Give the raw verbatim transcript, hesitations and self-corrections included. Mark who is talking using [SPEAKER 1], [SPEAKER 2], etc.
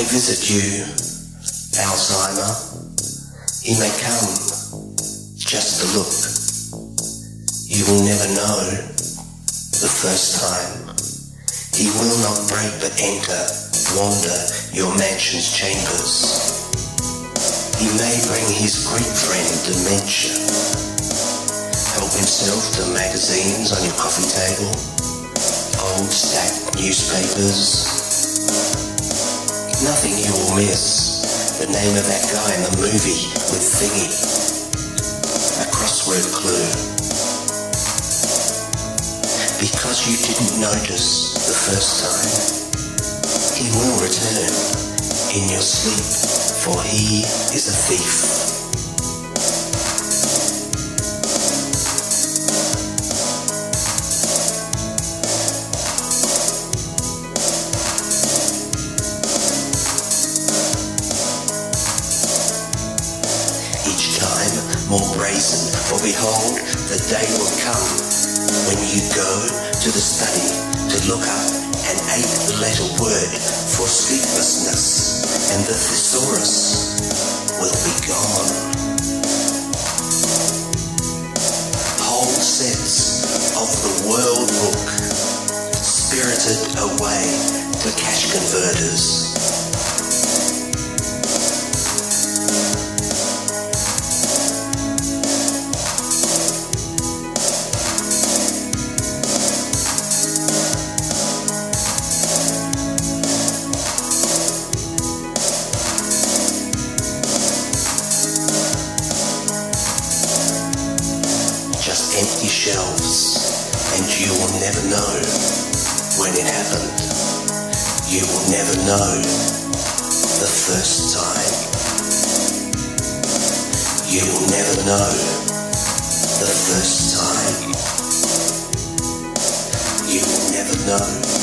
[SPEAKER 1] may visit you, Alzheimer. He may come just to look. You will never know the first time. He will not break but enter, wander your mansion's chambers. He may bring his Greek friend dementia, help himself to magazines on your coffee table, old stacked newspapers. Nothing you will miss, the name of that guy in the movie with Thingy, a crossword clue. Because you didn't notice the first time, he will return in your sleep, for he is a thief. Each time more brazen, for behold, the day will come when you go to the study to look up an eight-letter word for sleeplessness, and the thesaurus will be gone. Whole sets of the World Book spirited away to cash converters. Just empty shelves, and you will never know when it happened. You will never know the first time. You will never know the first time. You will never know.